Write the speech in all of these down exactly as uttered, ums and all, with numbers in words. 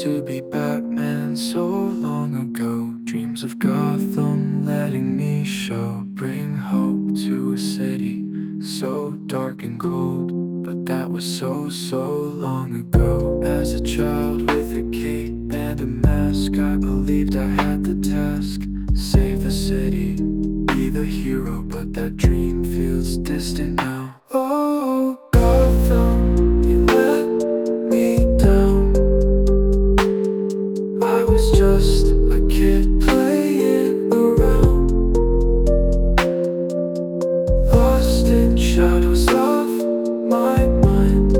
to be Batman so long ago. Dreams of Gotham letting me show. Bring hope to a city so dark and cold. But that was so, so long ago. As a child with a cape and a mask, I believed I had the task. Save the city, be the hero. But that dream feels distant now. Oh, Gotham, you let me down. I was just a kid playing around, lost in shadows of my mind,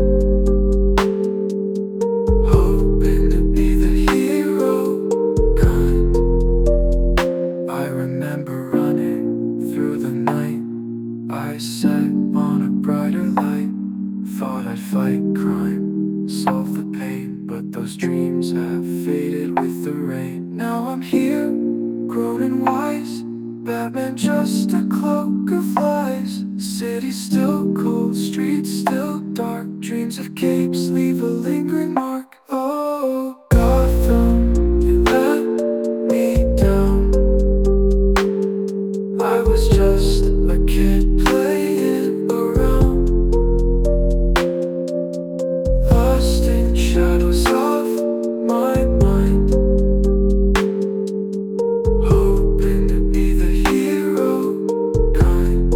hoping to be the hero kind. I remember running through the night. I sat on a brighter light, thought I'd fight crime, solve the pain. But those dreams have faded with the rain. Now I'm here, grown and wise, Batman just a cloak of lies. City still cold, streets still dark, dreams of capes leave a lingering mark. Oh, Gotham, you let me down. I was just a kid playing around, lost in shadows of my mind, hoping to be the hero kind.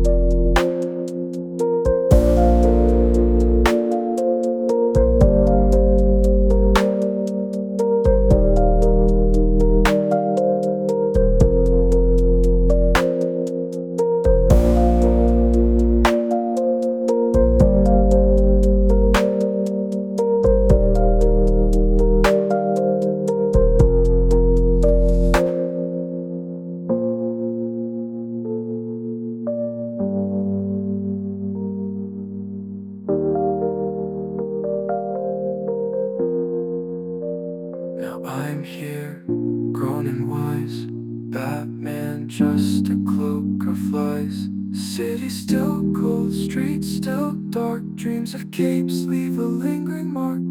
Now I'm here, grown and wise, Batman just a cloak of lies. City still cold, streets still dark, dreams of capes leave a lingering mark.